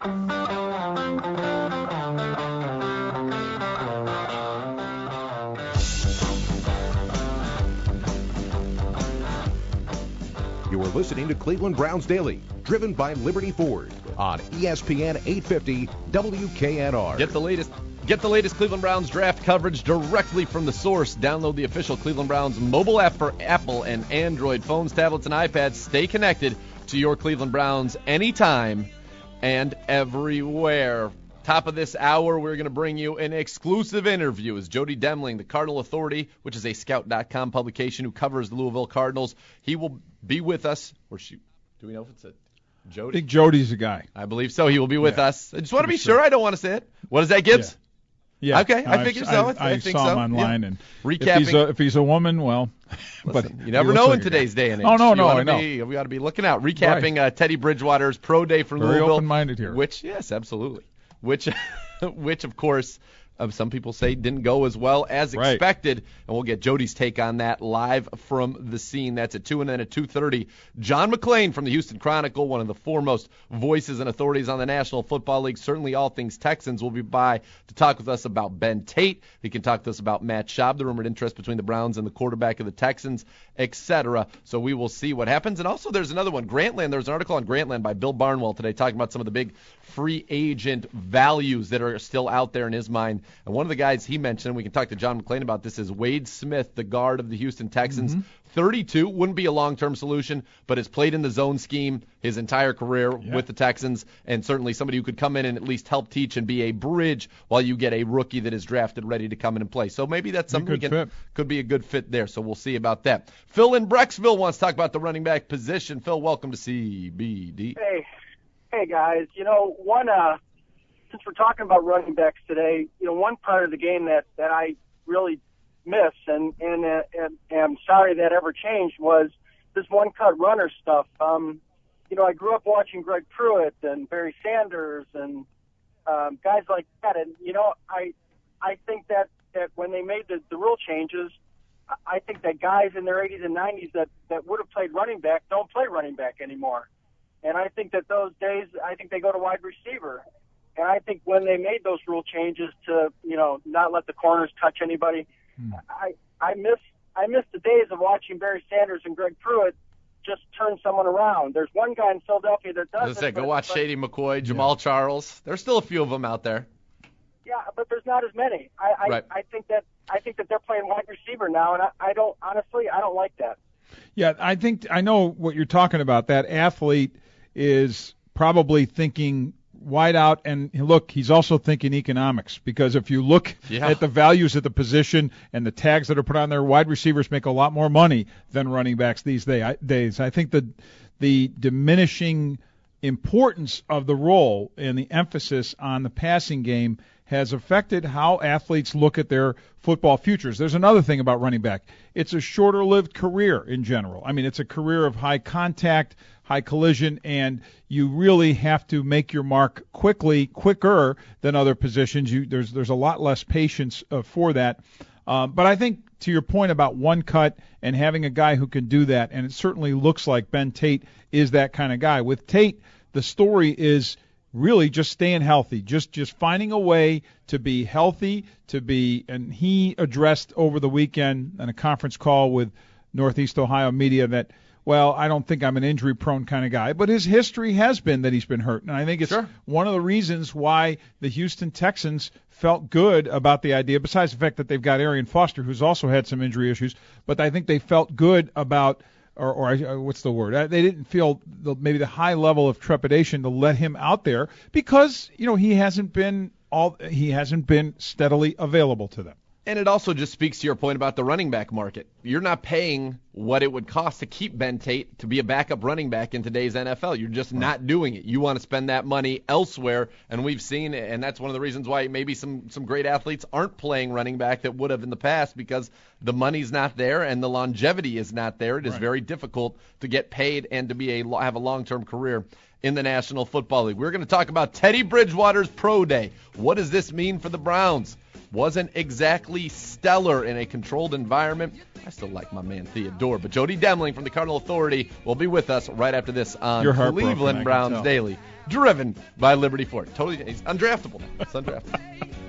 You are listening to Cleveland Browns Daily, driven by Liberty Ford on ESPN 850 WKNR. Get the latest Cleveland Browns draft coverage directly from the source. Download the official Cleveland Browns mobile app for Apple and Android phones, tablets, and iPads. Stay connected to your Cleveland Browns anytime and everywhere. Top of this hour, we're going to bring you an exclusive interview with Jody Demling, the Cardinal Authority, which is a Scout.com publication who covers the Louisville Cardinals. He will be with us. Do we know if it's a Jody? I think Jody's the guy. I believe so. He will be with us. I just want to be sure. I don't want to say it. What is that, Gibbs? Yeah. Okay, I figured so. I think saw so. him online, and recapping. if he's a woman, well, Listen, but you never know in today's day and age. Oh, no, I know. We got to be looking out. Recapping Teddy Bridgewater's pro day from Louisville. Very open-minded here. Yes, absolutely. Which, of course, some people say didn't go as well as expected, and we'll get Jody's take on that live from the scene. That's at 2, and then at 2:30, John McClain from the Houston Chronicle, one of the foremost voices and authorities on the National Football League, certainly all things Texans, will be by to talk with us about Ben Tate. He can talk to us about Matt Schaub, the rumored interest between the Browns and the quarterback of the Texans, etc. So we will see what happens. And also there's another one, Grantland. There's an article on Grantland by Bill Barnwell today talking about some of the big free agent values that are still out there in his mind. And one of the guys he mentioned, and we can talk to John McClain about this, is Wade Smith, the guard of the Houston Texans. 32, wouldn't be a long-term solution, but has played in the zone scheme his entire career with the Texans, and certainly somebody who could come in and at least help teach and be a bridge while you get a rookie that is drafted ready to come in and play. So maybe that's something could be a good fit there, so we'll see about that. Phil in Brecksville wants to talk about the running back position. Phil, welcome to CBD. Hey guys. Since we're talking about running backs today, one part of the game that I really miss and am sorry that ever changed was this one-cut runner stuff. I grew up watching Greg Pruitt and Barry Sanders and guys like that, and I think that when they made the rule changes, I think that guys in their 80s and 90s that would have played running back don't play running back anymore. And I think that those days, I think they go to wide receiver. And I think when they made those rule changes to, not let the corners touch anybody, I miss the days of watching Barry Sanders and Greg Pruitt just turn someone around. There's one guy in Philadelphia that does it. Go watch Shady McCoy, Jamal Charles. There's still a few of them out there. Yeah, but there's not as many. I think that they're playing wide receiver now, and I don't like that. Yeah, I know what you're talking about. That athlete is probably thinking wide out, and look, he's also thinking economics, because if you look at the values of the position and the tags that are put on there, wide receivers make a lot more money than running backs these days. I think the diminishing importance of the role and the emphasis on the passing game has affected how athletes look at their football futures. There's another thing about running back. It's a shorter-lived career in general. I mean, it's a career of high contact, high collision, and you really have to make your mark quicker than other positions. There's a lot less patience for that. But I think to your point about one cut and having a guy who can do that, and it certainly looks like Ben Tate is that kind of guy. With Tate, the story is really just staying healthy, just finding a way to be healthy, and he addressed over the weekend in a conference call with Northeast Ohio media that, well, I don't think I'm an injury-prone kind of guy, but his history has been that he's been hurt, and I think it's one of the reasons why the Houston Texans felt good about the idea, besides the fact that they've got Arian Foster, who's also had some injury issues, but I think they felt good about or what's the word? They didn't feel maybe the high level of trepidation to let him out there because he hasn't been steadily available to them. And it also just speaks to your point about the running back market. You're not paying what it would cost to keep Ben Tate to be a backup running back in today's NFL. You're just not doing it. You want to spend that money elsewhere, and we've seen, and that's one of the reasons why maybe some great athletes aren't playing running back that would have in the past, because the money's not there and the longevity is not there. It is very difficult to get paid and to have a long-term career in the National Football League. We're going to talk about Teddy Bridgewater's Pro Day. What does this mean for the Browns? Wasn't exactly stellar in a controlled environment. I still like my man Theodore. But Jody Demling from the Cardinal Authority will be with us right after this on Cleveland Browns Daily, driven by Liberty Ford. Totally, he's undraftable now. It's undraftable.